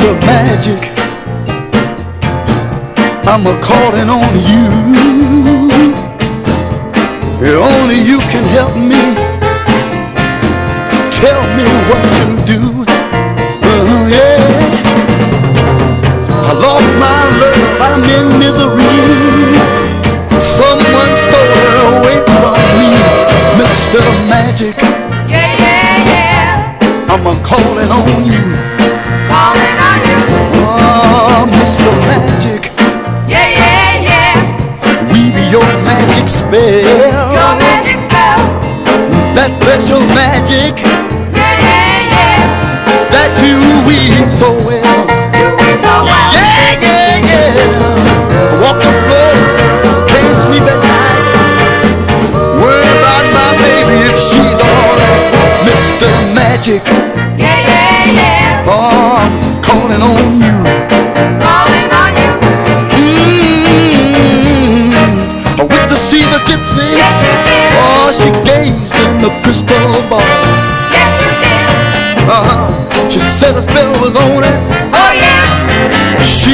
Mr. Magic, I'm a-calling on you. Only you can help me. Tell me what to do. Yeah. I lost my love, I'm in misery. Someone stole her away from me. Mr. Magic, Yeah, yeah, yeah. I'm a-calling on you. Calling on you. Oh, Mr. Magic, Yeah, yeah, yeah. weave your magic spell. Your magic spell. That special magic Yeah, yeah, yeah. that you weave so well. You win so well. Yeah, yeah, yeah. Walk the floor, can't sleep at night. Worry about my baby if she's alright. Mr. Magic, Yeah, yeah, yeah. oh, I'm calling on you. Calling on you. I went to see the gypsy. Yes, you did. Oh, she gazed in the crystal ball. Yes, you did. She said a spell was on it. Oh, yeah. She